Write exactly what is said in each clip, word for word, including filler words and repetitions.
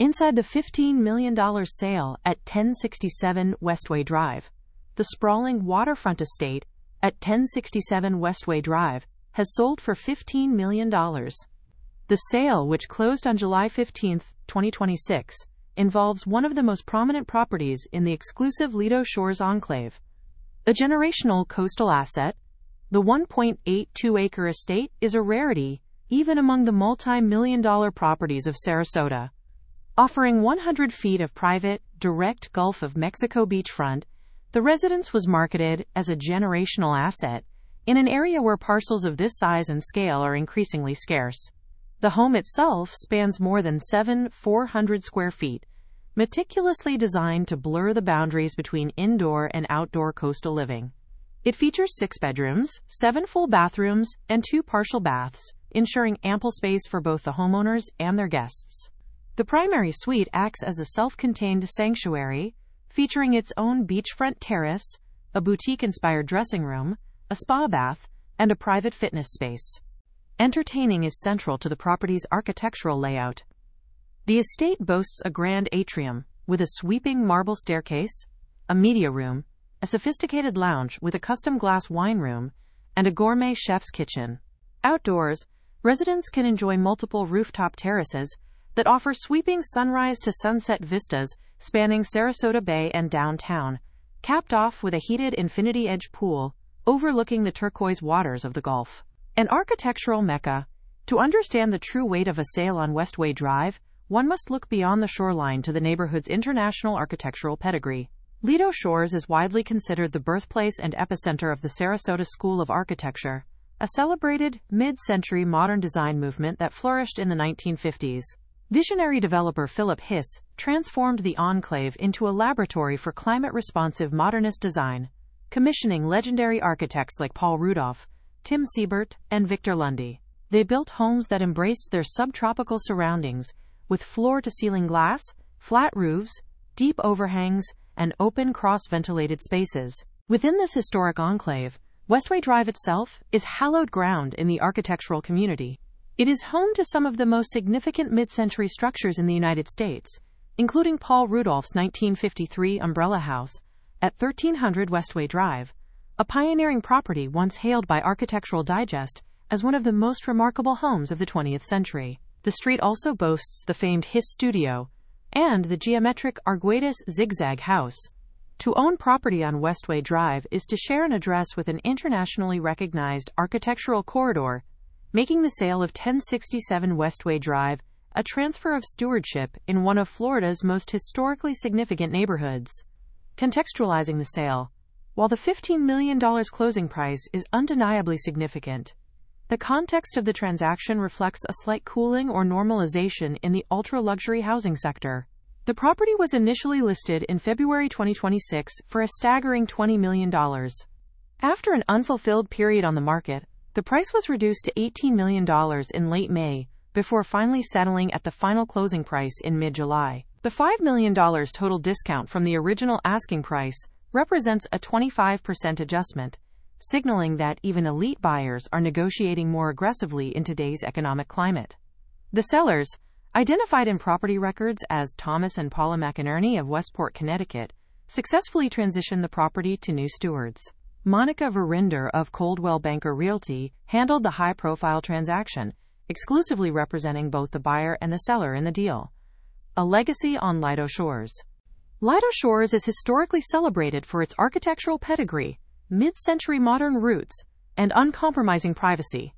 Inside the fifteen million dollars sale at ten sixty-seven Westway Drive, the sprawling waterfront estate at ten sixty-seven Westway Drive has sold for fifteen million dollars. The sale, which closed on July fifteenth, twenty twenty-six, involves one of the most prominent properties in the exclusive Lido Shores Enclave. A generational coastal asset, the one point eight two acre estate is a rarity even among the multi-million dollar properties of Sarasota. Offering one hundred feet of private, direct Gulf of Mexico beachfront, the residence was marketed as a generational asset in an area where parcels of this size and scale are increasingly scarce. The home itself spans more than seven thousand four hundred square feet, meticulously designed to blur the boundaries between indoor and outdoor coastal living. It features six bedrooms, seven full bathrooms, and two partial baths, ensuring ample space for both the homeowners and their guests. The primary suite acts as a self-contained sanctuary, featuring its own beachfront terrace, a boutique-inspired dressing room, a spa bath, and a private fitness space. Entertaining is central to the property's architectural layout. The estate boasts a grand atrium, with a sweeping marble staircase, a media room, a sophisticated lounge with a custom glass wine room, and a gourmet chef's kitchen. Outdoors, residents can enjoy multiple rooftop terraces that offer sweeping sunrise to sunset vistas spanning Sarasota Bay and downtown, capped off with a heated infinity edge pool overlooking the turquoise waters of the Gulf. An architectural mecca. To understand the true weight of a sale on Westway Drive, one must look beyond the shoreline to the neighborhood's international architectural pedigree. Lido Shores is widely considered the birthplace and epicenter of the Sarasota School of Architecture, a celebrated mid-century modern design movement that flourished in the nineteen fifties. Visionary developer Philip Hiss transformed the enclave into a laboratory for climate-responsive modernist design, commissioning legendary architects like Paul Rudolph, Tim Siebert, and Victor Lundy. They built homes that embraced their subtropical surroundings, with floor-to-ceiling glass, flat roofs, deep overhangs, and open cross-ventilated spaces. Within this historic enclave, Westway Drive itself is hallowed ground in the architectural community. It is home to some of the most significant mid-century structures in the United States, including Paul Rudolph's nineteen fifty-three Umbrella House at thirteen hundred Westway Drive, a pioneering property once hailed by Architectural Digest as one of the most remarkable homes of the twentieth century. The street also boasts the famed Hiss Studio and the geometric Arguedas Zigzag House. To own property on Westway Drive is to share an address with an internationally recognized architectural corridor, making the sale of ten sixty-seven Westway Drive a transfer of stewardship in one of Florida's most historically significant neighborhoods. Contextualizing the sale, while the fifteen million dollars closing price is undeniably significant, the context of the transaction reflects a slight cooling or normalization in the ultra-luxury housing sector. The property was initially listed in February twenty twenty-six for a staggering twenty million dollars. After an unfulfilled period on the market, the price was reduced to eighteen million dollars in late May, before finally settling at the final closing price in mid-July. The five million dollars total discount from the original asking price represents a twenty-five percent adjustment, signaling that even elite buyers are negotiating more aggressively in today's economic climate. The sellers, identified in property records as Thomas and Paula McInerney of Westport, Connecticut, successfully transitioned the property to new stewards. Monica Verinder of Coldwell Banker Realty handled the high-profile transaction, exclusively representing both the buyer and the seller in the deal. A legacy on Lido Shores. Lido Shores is historically celebrated for its architectural pedigree, mid-century modern roots, and uncompromising privacy.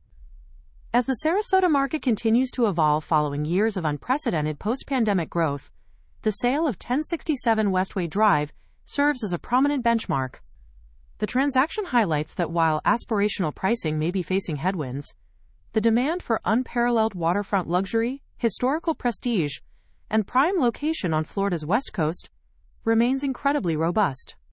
As the Sarasota market continues to evolve following years of unprecedented post-pandemic growth, the sale of ten sixty-seven Westway Drive serves as a prominent benchmark. The transaction highlights that while aspirational pricing may be facing headwinds, the demand for unparalleled waterfront luxury, historical prestige, and prime location on Florida's west coast remains incredibly robust.